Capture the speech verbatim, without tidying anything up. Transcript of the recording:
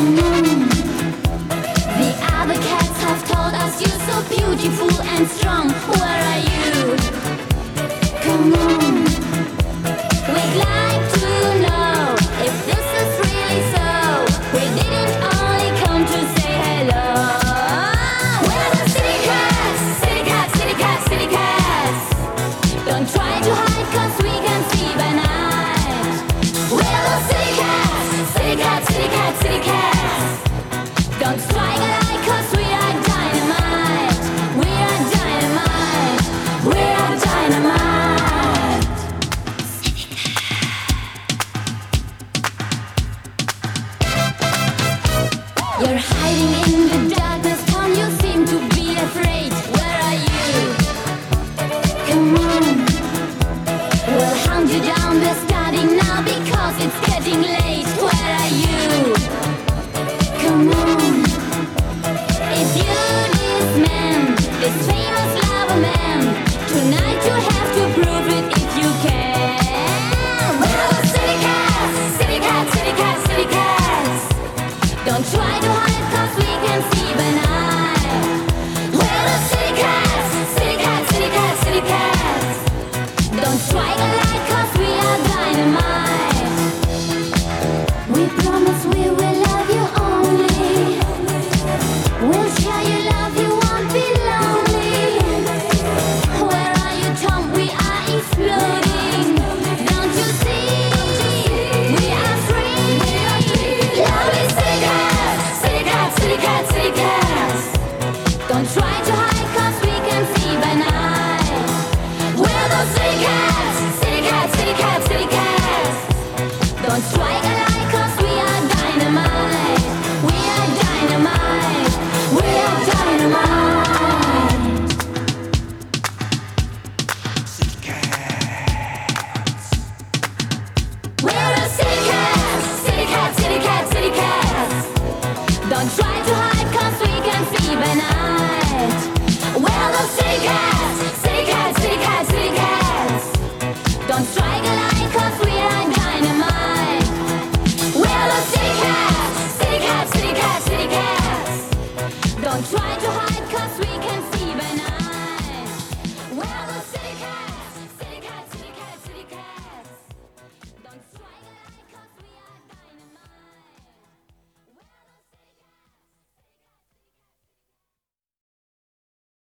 Come on. The other cats have told us you're so beautiful and strong. Where are you? Come on. We'd like to know if this is really so. We didn't only come to say hello. We're the city cats, city cats, city cats, city cats. Don't try to hide 'cause we can see by night. We're the city cats, city cats, city cats, city cats. Don't strike a light 'cause we are dynamite. We are dynamite. We are dynamite. You're hiding in the darkness, Tom. You seem to be afraid. Where are you? Come on. We'll hunt you down. We're starting now because it's getting late. Where are you? Come on. If you this man, this famous lover man, tonight you have to prove it if you can. We're the city cats, city cats, city cats, city cats. Don't try to hide